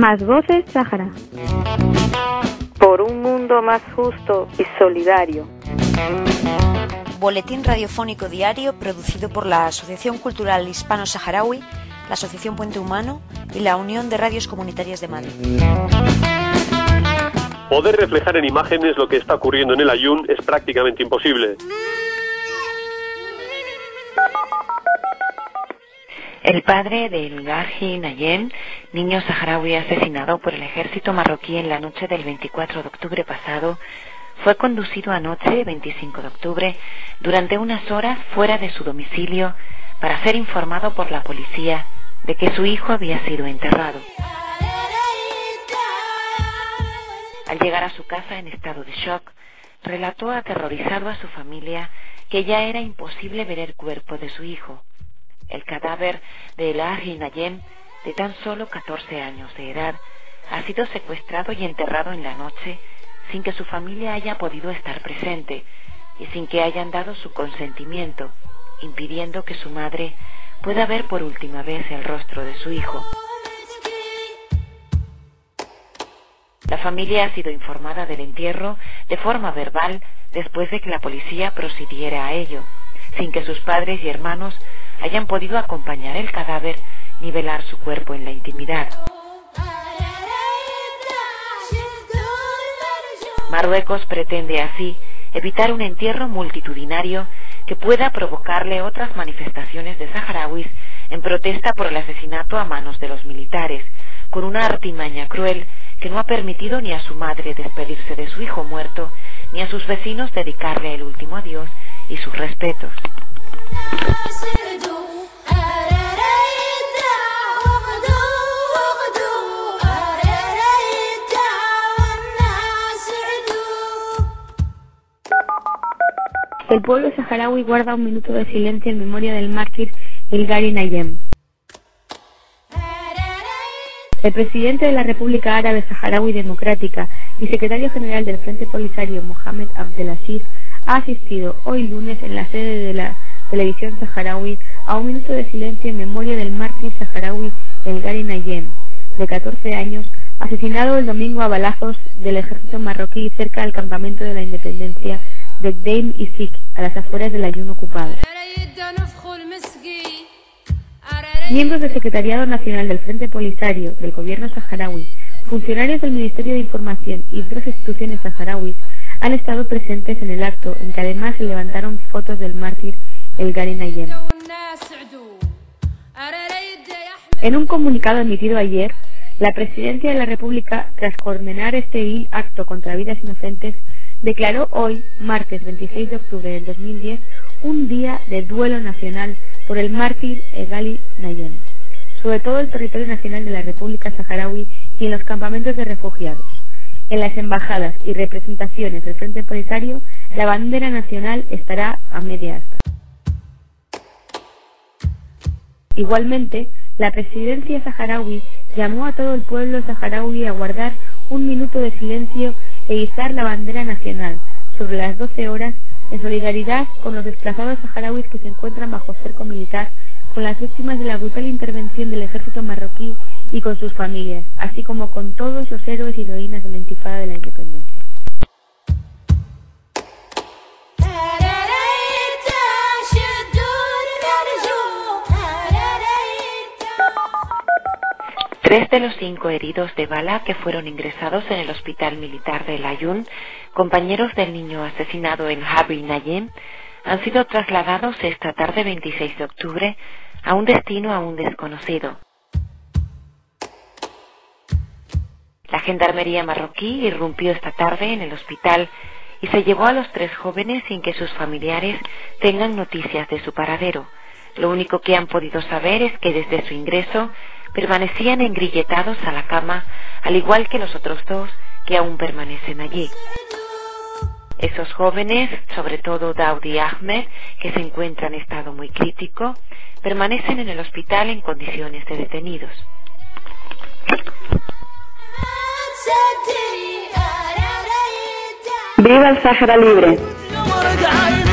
Más voces Sáhara. Por un mundo más justo y solidario. Boletín radiofónico diario producido por la Asociación Cultural Hispano-Saharaui, la Asociación Puente Humano y la Unión de Radios Comunitarias de Madrid. Poder reflejar en imágenes lo que está ocurriendo en el Aaiún es prácticamente imposible. El padre de Elgahi Nayem, niño saharaui asesinado por el ejército marroquí en la noche del 24 de octubre pasado, fue conducido anoche, 25 de octubre, durante unas horas fuera de su domicilio para ser informado por la policía de que su hijo había sido enterrado. Al llegar a su casa en estado de shock, relató aterrorizado a su familia que ya era imposible ver el cuerpo de su hijo. El cadáver de Elgahi Nayem, de tan solo 14 años de edad, ha sido secuestrado y enterrado en la noche sin que su familia haya podido estar presente y sin que hayan dado su consentimiento, impidiendo que su madre pueda ver por última vez el rostro de su hijo. La familia ha sido informada del entierro de forma verbal después de que la policía procediera a ello, sin que sus padres y hermanos hayan podido acompañar el cadáver ni velar su cuerpo en la intimidad. Marruecos pretende así evitar un entierro multitudinario que pueda provocarle otras manifestaciones de saharauis en protesta por el asesinato a manos de los militares, con una artimaña cruel que no ha permitido ni a su madre despedirse de su hijo muerto, ni a sus vecinos dedicarle el último adiós y sus respetos. El pueblo saharaui guarda un minuto de silencio en memoria del mártir Elgahi Nayem. El presidente de la República Árabe Saharaui Democrática y secretario general del Frente Polisario, Mohamed Abdelaziz, ha asistido hoy lunes en la sede de la televisión saharaui a un minuto de silencio en memoria del mártir saharaui Elgahi Nayem, de 14 años, asesinado el domingo a balazos del ejército marroquí cerca del campamento de la independencia de Gdeim Izik, a las afueras del Aaiún ocupado. Miembros del Secretariado Nacional del Frente Polisario del Gobierno saharaui, funcionarios del Ministerio de Información y otras instituciones saharauis han estado presentes en el acto, en que además se levantaron fotos del mártir Elgahi Nayem. En un comunicado emitido ayer, la Presidencia de la República, tras condenar este vil acto contra vidas inocentes, declaró hoy, martes 26 de octubre del 2010, un día de duelo nacional por el mártir Elgahi Nayem, sobre todo el territorio nacional de la República Saharaui y en los campamentos de refugiados. En las embajadas y representaciones del Frente Polisario, la bandera nacional estará a media asta. Igualmente, la presidencia saharaui llamó a todo el pueblo saharaui a guardar un minuto de silencio e izar la bandera nacional sobre las 12 horas en solidaridad con los desplazados saharauis que se encuentran bajo cerco militar, con las víctimas de la brutal intervención del ejército marroquí y con sus familias, así como con todos los héroes y heroínas de la intifada de la independencia. Tres de los 5 heridos de bala que fueron ingresados en el hospital militar de El Aaiún, compañeros del niño asesinado en Elgahi Nayem, han sido trasladados esta tarde 26 de octubre a un destino aún desconocido. La gendarmería marroquí irrumpió esta tarde en el hospital y se llevó a los 3 jóvenes sin que sus familiares tengan noticias de su paradero. Lo único que han podido saber es que desde su ingreso permanecían engrilletados a la cama, al igual que los otros 2 que aún permanecen allí. Esos jóvenes, sobre todo Daoudi Ahmed, que se encuentra en estado muy crítico, permanecen en el hospital en condiciones de detenidos. ¡Viva el Sáhara libre!